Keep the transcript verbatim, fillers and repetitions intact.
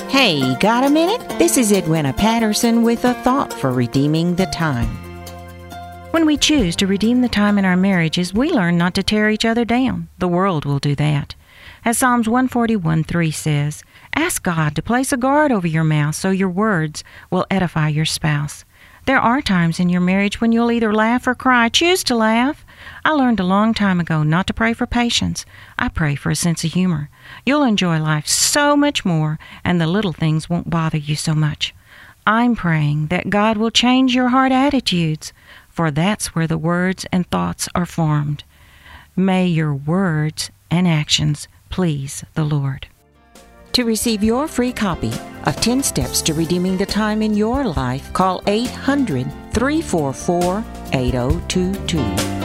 Hey, got a minute? This is Edwina Patterson with a thought for redeeming the time. When we choose to redeem the time in our marriages, we learn not to tear each other down. The world will do that. As Psalms one forty-one three says, ask God to place a guard over your mouth so your words will edify your spouse. There are times in your marriage when you'll either laugh or cry. Choose to laugh. I learned a long time ago not to pray for patience. I pray for a sense of humor. You'll enjoy life so much more, and the little things won't bother you so much. I'm praying that God will change your heart attitudes, for that's where the words and thoughts are formed. May your words and actions please the Lord. To receive your free copy of ten Steps to Redeeming the Time in Your Life, call eight hundred, three four four, eight oh two two.